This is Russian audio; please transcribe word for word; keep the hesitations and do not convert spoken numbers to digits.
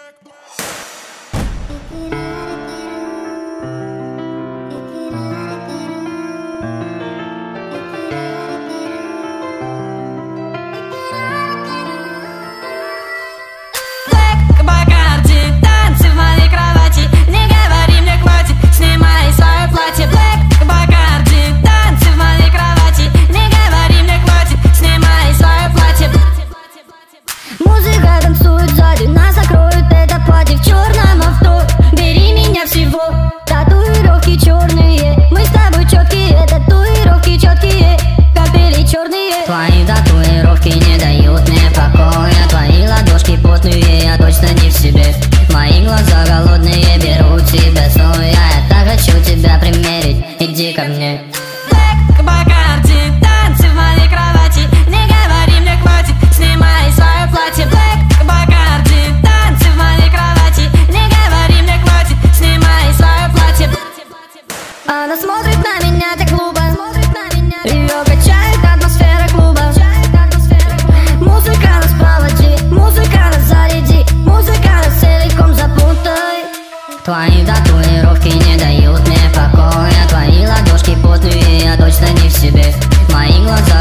Твои татуировки не дают мне покоя. Твои ладошки потные, я точно не в себе. Мои глаза голодные, берут тебя снова. Я так хочу тебя примерить, иди ко мне. Black Bacardi, танцы в моей кровати. Не говори мне хватит, снимай свое платье. Black Bacardi, танцы в моей кровати. Не говори мне хватит, снимай свое платье. Она смотрит на меня так глупо, ее качает атмосфера клуба. Музыка нас проводи, музыка нас заряди, музыка нас целиком запутай. Твои татуировки не дают мне покоя. Твои ладошки потные, я точно не в себе. Мои глаза